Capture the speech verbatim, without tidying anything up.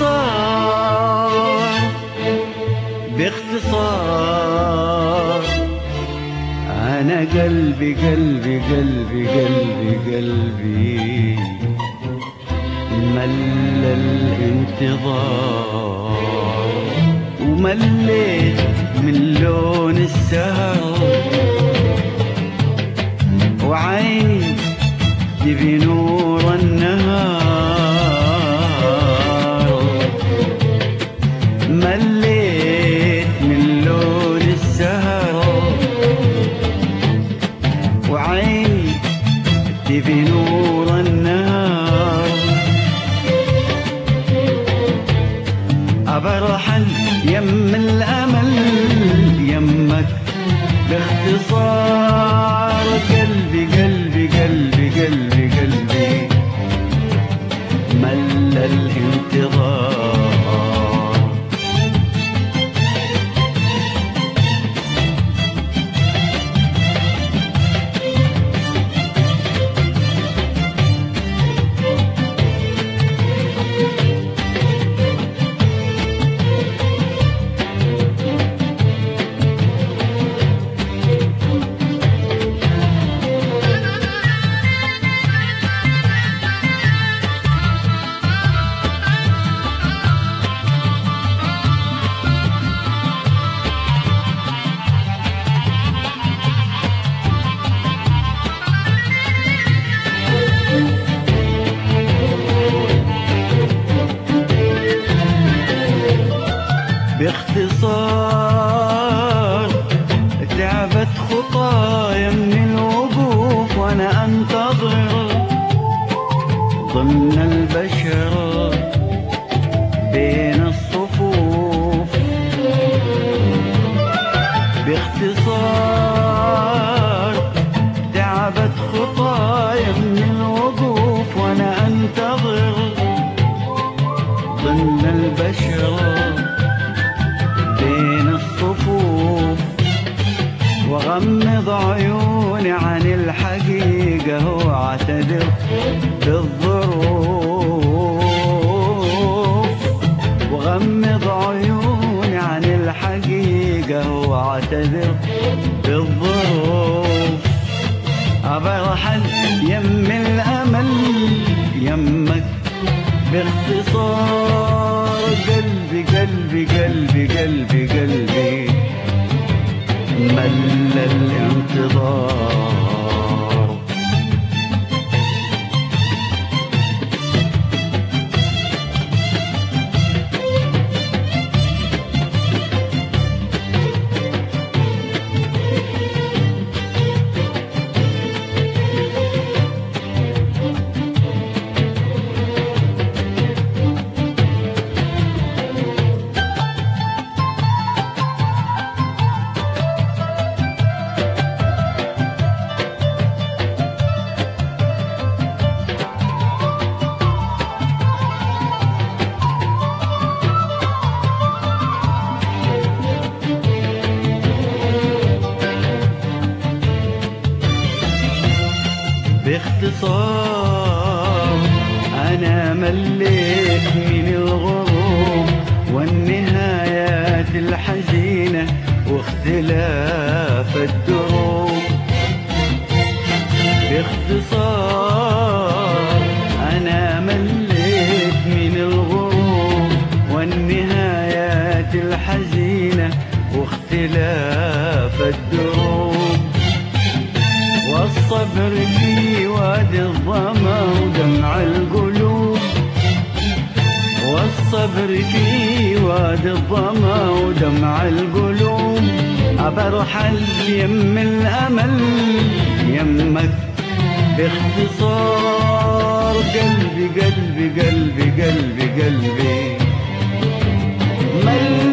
باختصار باختصار أنا قلبي قلبي قلبي قلبي قلبي مل الانتظار، ومليت من لون السهر، وعيني تبي نور النهار. مليت من لون السهر، وعيني تبي نور النهار. أبرحل يم الأمل يمك باختصار. قلبي قلبي قلبي قلبي قلبي مل الانتظار. باختصار تعبت خطايا من الوقوف وانا انتظر ضمن البشر بين الصفوف. باختصار تعبت خطايا من الوقوف وانا انتظر ضمن البشر بين الصفوف. وغمض عيوني عن الحقيقة واعتذر بالظروف. وغمض عيوني عن الحقيقة واعتذر بالظروف. أبرحل يم الأمل يمك باختصار. قلبي قلبي قلبي قلبي قلبي مل الانتظار. باختصار أنا مليت من الغروب والنهايات الحزينة واختلاف الدروب. باختصار أنا مليت من الغروب والنهايات الحزينة واختلاف الدروب. والصبر في وادي الظما ودمع القلوب. والصبر في وادي الظما ودمع القلوب. أبرحل يم الأمل يمك باختصار. قلبي قلبي قلبي قلبي قلبي مل